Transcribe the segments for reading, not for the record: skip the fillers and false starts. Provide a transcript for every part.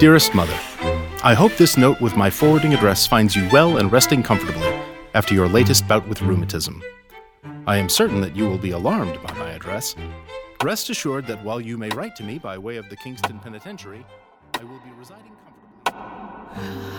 Dearest Mother, I hope this note with my forwarding address finds you well and resting comfortably after your latest bout with rheumatism. I am certain that you will be alarmed by my address. Rest assured that while you may write to me by way of the Kingston Penitentiary, I will be residing comfortably.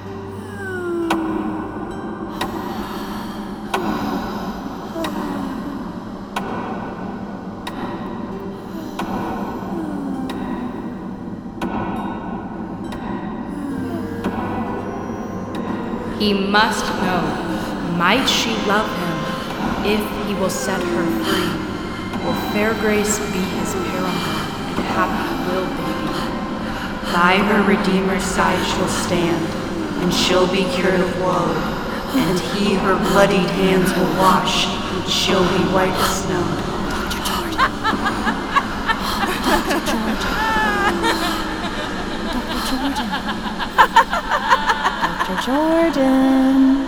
He must know, might she love him, if he will set her free, will fair grace be his paramour, and happy will they be. By her Redeemer's side she'll stand, and she'll be cured of woe, and he her bloodied hands will wash, and she'll be white as snow. Dr. Jordan.